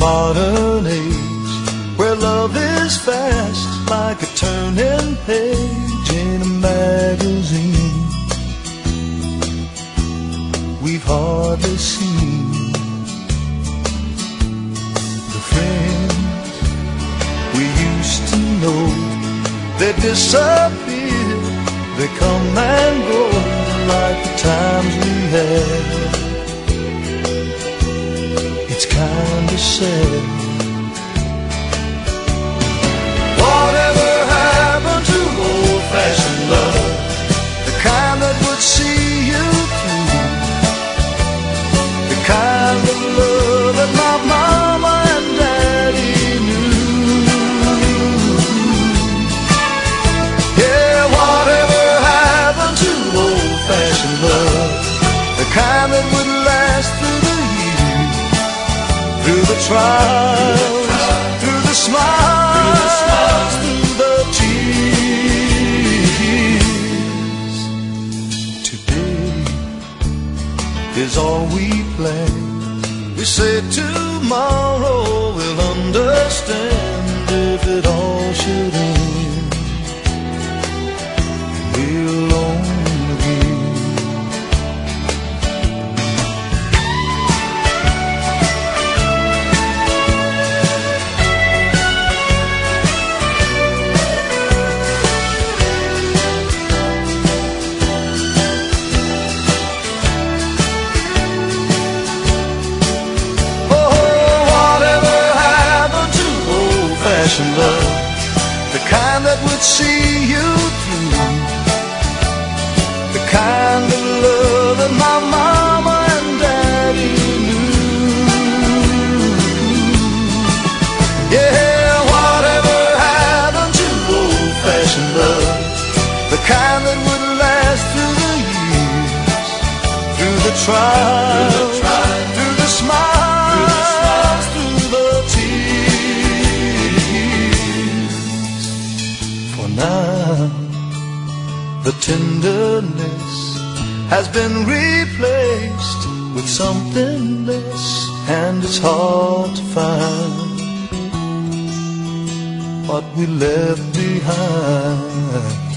modern age, where love is fast like a turning page in a magazine, we've hardly seen the friends we used to know. They disappear, they come and go like the times we had. It's kinda sad. Whatever happened to old-fashioned love, the kind that would see you through, the kind of love that my mama and daddy knew? Yeah, whatever happened to old-fashioned love, the kind that would last through the years, through the trials, through the smiles, through the tears. Today is all we plan. We say tomorrow we'll understand if it all should end. We're alone again. Love, the kind that would see you through, the kind of love that my mama and daddy knew. Yeah, whatever happened to old-fashioned love, the kind that would last through the years, through the trials, through the smiles, through the tears. Now the tenderness has been replaced with something less, and it's hard to find what we left behind.